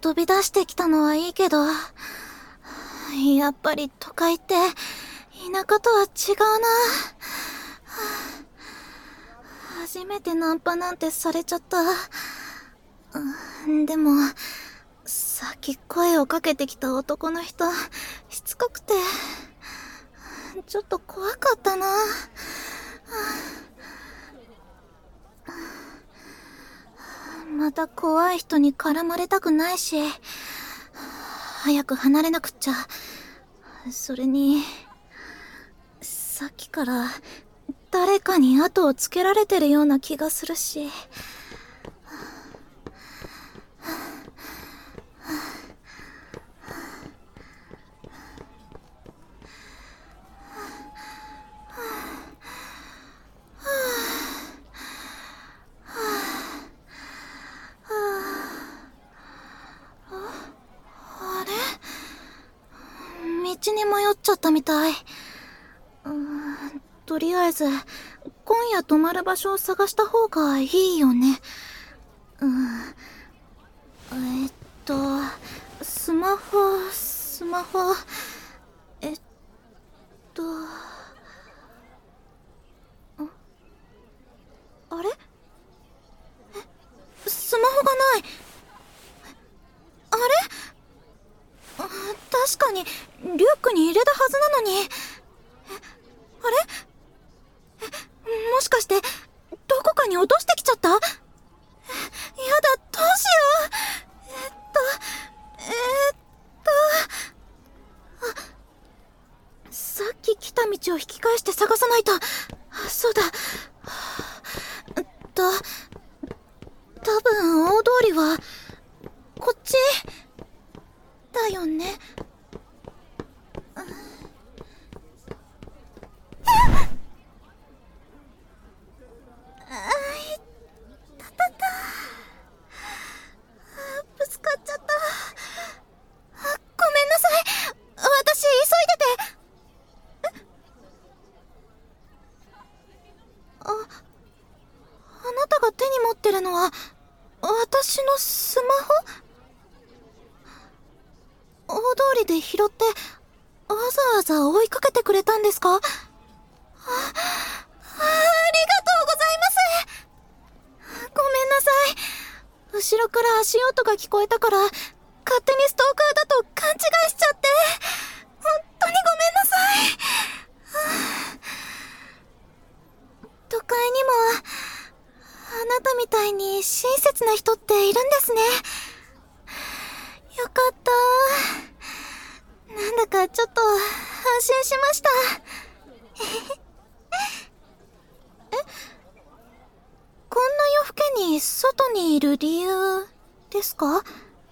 飛び出してきたのはいいけど、やっぱり都会って田舎とは違うな。初めてナンパなんてされちゃった。でも、さっき声をかけてきた男の人、しつこくて、ちょっと怖かったな。また怖い人に絡まれたくないし、早く離れなくっちゃ。それに、さっきから誰かに後をつけられてるような気がするし。道に迷っちゃったみたい。とりあえず今夜泊まる場所を探した方がいいよね。スマホあれ？スマホがない。あれ？確かにリュックに入れたはずなのに。あれ？もしかしてどこかに落としてきちゃった？やだ、どうしよう。さっき来た道を引き返して探さないと。そうだ。多分大通りはこっちだよね。ぶつかっちゃった。ごめんなさい。私急いでて。あなたが手に持ってるのは私のスマホ？大通りで拾ってわざわざ追いかけてくれたんですか？ありがとうございます。ごめんなさい。後ろから足音が聞こえたから勝手にストーカーだと勘違いしちゃって。本当にごめんなさい。都会にもあなたみたいに親切な人っているんですね。よかった。なんだかちょっと安心しました。こんな夜更けに外にいる理由ですか？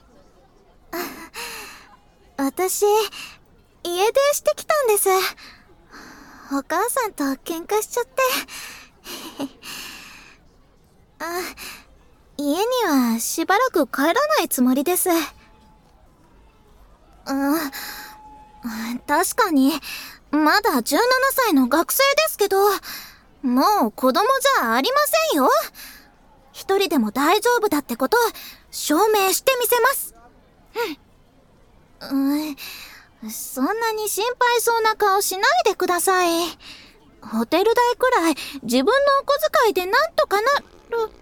私、家出してきたんです。お母さんと喧嘩しちゃって。家にはしばらく帰らないつもりです。確かに、まだ17歳の学生ですけど、もう子供じゃありませんよ。一人でも大丈夫だってこと、証明してみせます。そんなに心配そうな顔しないでください。ホテル代くらい自分のお小遣いでなんとかなる。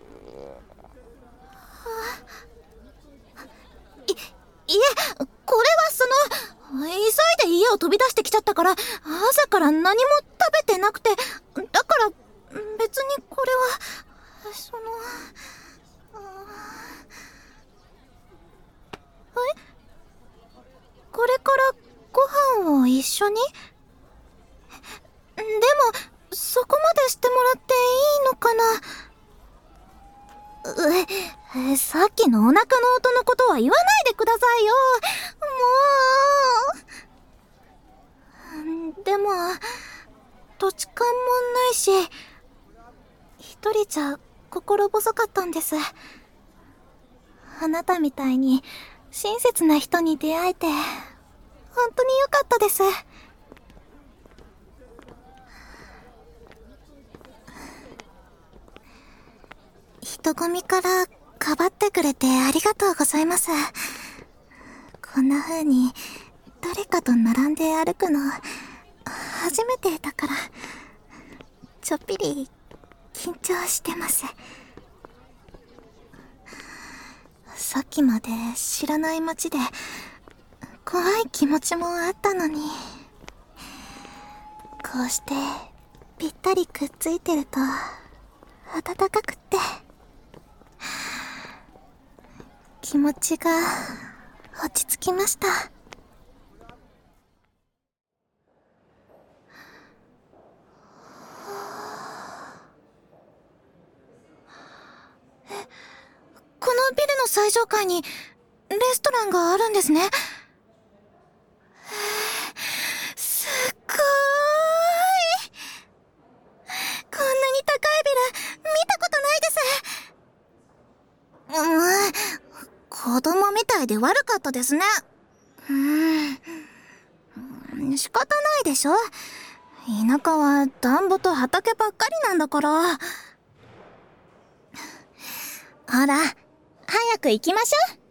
いえ、これは急いで家を飛び出してきちゃったから、朝から何も食べてなくて、だから別にこれはこれからご飯を一緒に？でもそこまでしてもらっていいのかな？さっきのお腹の音のことは言わないでくださいよ。もう。でも土地勘もないし、一人じゃ心細かったんです。あなたみたいに親切な人に出会えて本当に良かったです。人混みからかばってくれてありがとうございます。 こんな風に誰かと並んで歩くの初めてだから、ちょっぴり緊張してます。さっきまで知らない街で怖い気持ちもあったのに、こうしてぴったりくっついてると暖かくって気持ちが落ち着きました。このビルの最上階にレストランがあるんですね。すっごーい。こんなに高いビル見たことないです。子供みたいで悪かったですね。仕方ないでしょ。田舎は田んぼと畑ばっかりなんだから。ほら、早く行きましょう。